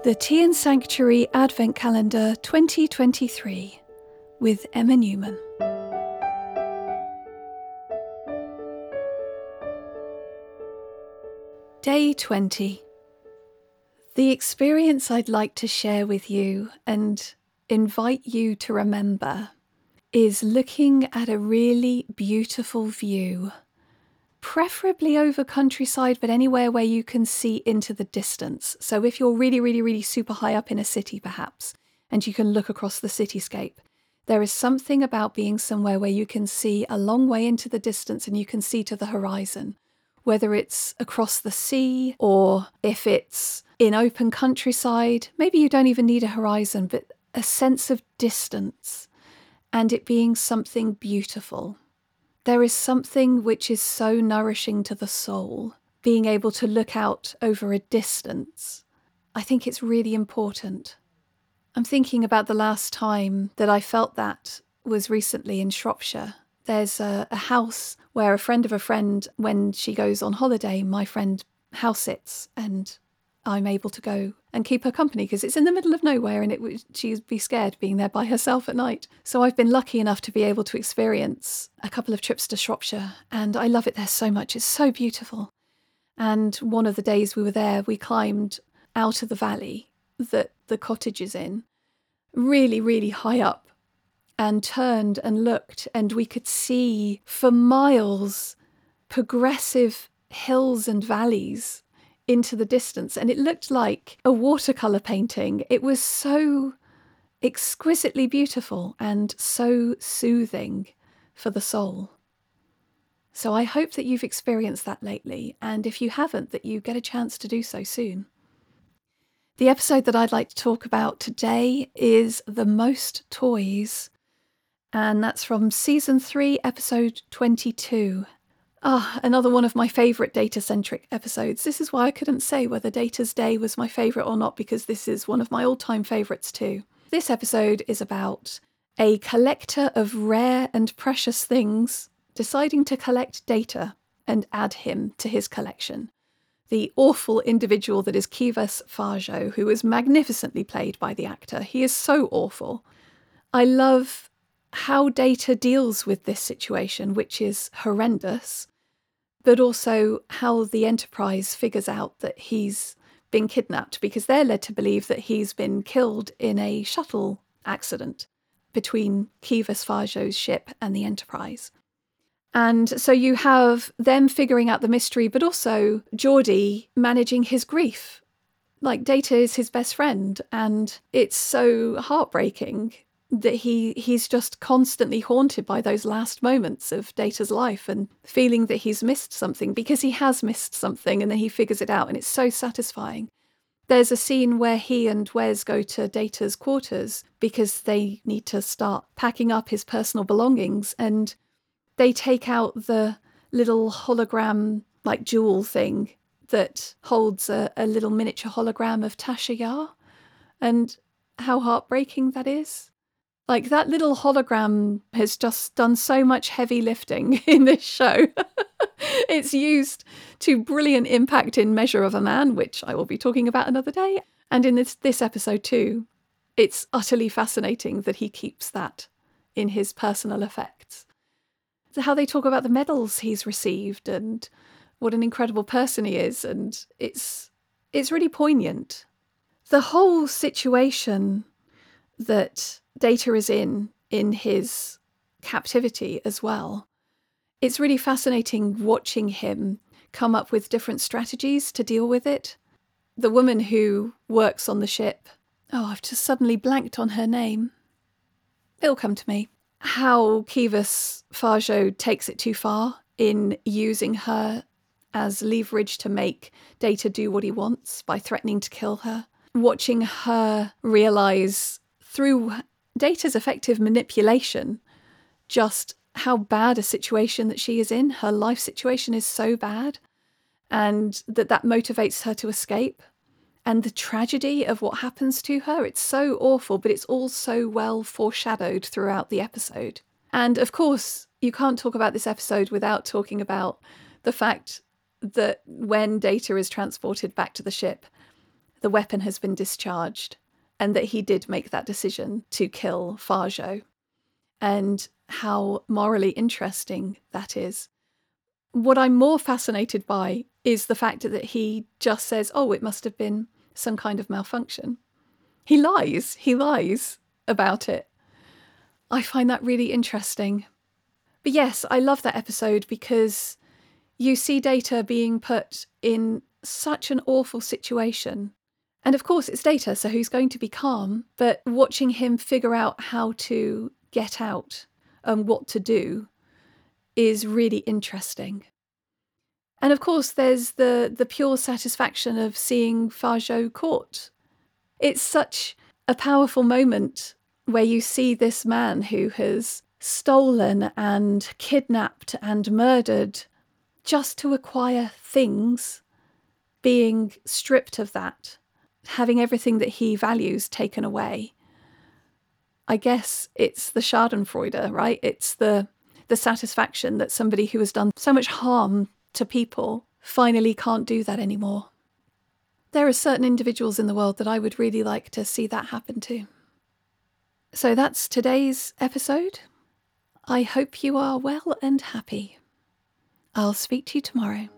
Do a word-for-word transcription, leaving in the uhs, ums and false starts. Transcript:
The Tian Sanctuary Advent Calendar twenty twenty-three with Emma Newman. Day twenty. The experience I'd like to share with you and invite you to remember is looking at a really beautiful view, preferably over countryside, but anywhere where you can see into the distance. So if you're really, really, really super high up in a city perhaps, and you can look across the cityscape, there is something about being somewhere where you can see a long way into the distance and you can see to the horizon, whether it's across the sea or if it's in open countryside. Maybe you don't even need a horizon, but a sense of distance and it being something beautiful. There is something which is so nourishing to the soul, being able to look out over a distance. I think it's really important. I'm thinking about the last time that I felt that was recently in Shropshire. There's a, a house where a friend of a friend, when she goes on holiday, my friend house sits and I'm able to go and keep her company because it's in the middle of nowhere and it would, she'd be scared being there by herself at night. So I've been lucky enough to be able to experience a couple of trips to Shropshire and I love it there so much. It's so beautiful. And one of the days we were there, we climbed out of the valley that the cottage is in, really, really high up, and turned and looked and we could see for miles progressive hills and valleys into the distance, and it looked like a watercolour painting. It was so exquisitely beautiful and so soothing for the soul. So I hope that you've experienced that lately, and if you haven't, that you get a chance to do so soon. The episode that I'd like to talk about today is The Most Toys, and that's from season three, episode twenty-two. Ah, another one of my favourite data-centric episodes. This is why I couldn't say whether Data's Day was my favourite or not, because this is one of my all-time favourites too. This episode is about a collector of rare and precious things deciding to collect Data and add him to his collection. The awful individual that is Kivas Farjo, who is magnificently played by the actor. He is so awful. I love how Data deals with this situation, which is horrendous, but also how the Enterprise figures out that he's been kidnapped because they're led to believe that he's been killed in a shuttle accident between Kivas Farjo's ship and the Enterprise. And so you have them figuring out the mystery, but also Geordi managing his grief. Like, Data is his best friend, and it's so heartbreaking that he he's just constantly haunted by those last moments of Data's life and feeling that he's missed something because he has missed something, and then he figures it out, and it's so satisfying. There's a scene where he and Wes go to Data's quarters because they need to start packing up his personal belongings, and they take out the little hologram, like jewel thing that holds a, a little miniature hologram of Tasha Yar, and how heartbreaking that is. Like, that little hologram has just done so much heavy lifting in this show. It's used to brilliant impact in Measure of a Man, which I will be talking about another day. And in this, this episode too, it's utterly fascinating that he keeps that in his personal effects. How they talk about the medals he's received and what an incredible person he is. And it's it's really poignant. The whole situation that Data is in, in his captivity as well. It's really fascinating watching him come up with different strategies to deal with it. The woman who works on the ship, oh, I've just suddenly blanked on her name. It'll come to me. How Kivas Farjo takes it too far in using her as leverage to make Data do what he wants by threatening to kill her. Watching her realise through Data's effective manipulation just how bad a situation that she is in. Her life situation is so bad, and that that motivates her to escape. And the tragedy of what happens to her, it's so awful, but it's all so well foreshadowed throughout the episode. And of course, you can't talk about this episode without talking about the fact that when Data is transported back to the ship, the weapon has been discharged and that he did make that decision to kill Farjo, and how morally interesting that is. What I'm more fascinated by is the fact that he just says, oh, it must have been some kind of malfunction. He lies. He lies about it. I find that really interesting. But yes, I love that episode because you see Data being put in such an awful situation. And of course, it's Data, so he's going to be calm. But watching him figure out how to get out and what to do is really interesting. And of course, there's the, the pure satisfaction of seeing Farjo caught. It's such a powerful moment where you see this man who has stolen and kidnapped and murdered just to acquire things, being stripped of that, having everything that he values taken away. I guess it's the Schadenfreude, right? It's the the satisfaction that somebody who has done so much harm to people finally can't do that anymore. There are certain individuals in the world that I would really like to see that happen to. So that's today's episode. I hope you are well and happy. I'll speak to you tomorrow.